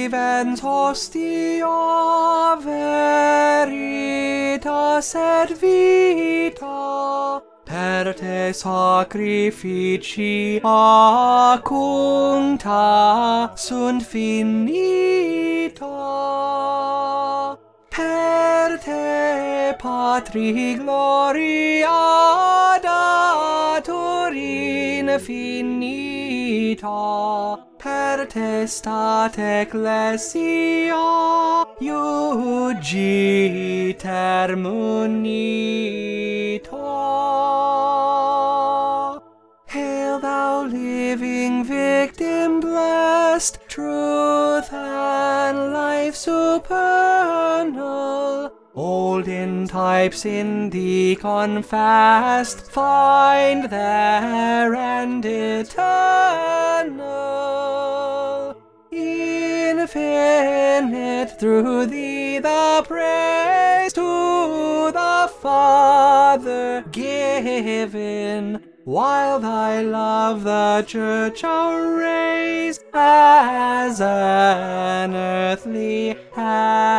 vivens hostia veritas et vita, per te sacrificia cuncta sunt finita. Per te, Patri, gloria datur infinita, per te stat ecclesia iugiter munita. Hail thou living victim blessed, truth and life supernal, old in types in thee confessed, find their end eternal. Infinite through thee the praise to the Father given, while thy love the church outweighs as an earthly heaven.